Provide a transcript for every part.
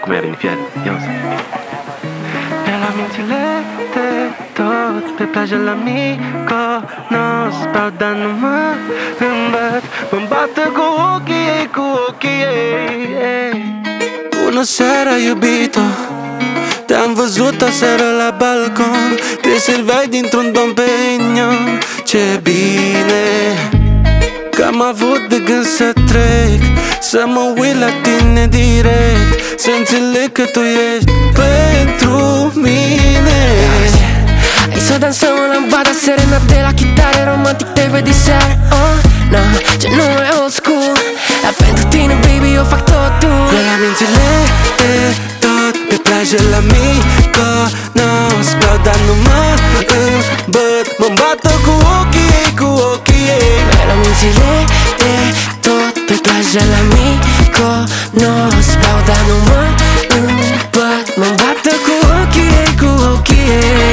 cum e fiare, ia uzi. Pe la mințile de tot, pe plajă la Mykonos beau, dar nu mă îmbăt, mă-mi bată cu ochii ei, cu ochii ei. Bună seara, iubito, te-am văzut aseară la balcon, te serveai dintr-un Dom Perignon. Ce bine că am avut de gând să trec, să mă uit la tine direct, să înțeleg că tu ești pentru mine. Hai să dansăm în lambada, serenat de la chitară, romantic TV de seară. No, ce nu e old school, dar pentru tine, baby, eu fac totul. De la mințile de tot, pe plajă la Mykonos beau, dar nu mă îmbăt, mă-mi bată cu ochii ei, cu ochii ei. De la mințile de tot, pe plajă la Mykonos beau, dar nu mă îmbăt, mă-mi bată cu ochii ei, cu ochii ei.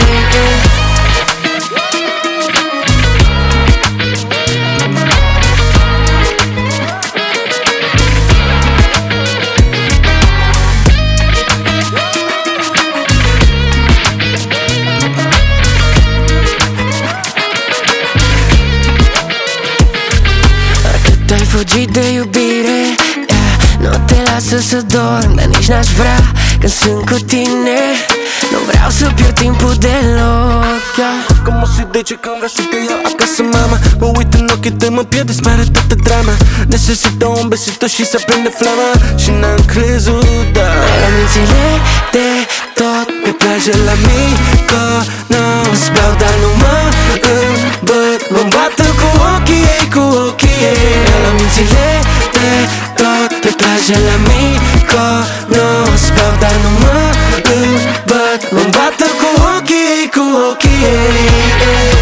Ai fugit de iubire, nu te lasă să dorm, dar nici n-aș vrea când sunt cu tine. Nu vreau să pierd timpul deloc, Cum o să zice că vreau să te iau acasă, mama. Mă uit în ochii tăi, mă pierde, spare toată drama. Necesită un besito și să prinde flama. Și n-am crezut, da. la mințile de tot, pe plajă la Mykonos beau, dar nu mă îmbăt, mă-mi bată cu ochii ei, cu ochii ei. la mințile de tot, pe plajă la Mykonos beau, dar nu mă îmbăt, mă-mi bată cu ochii ei, cu ochii ei.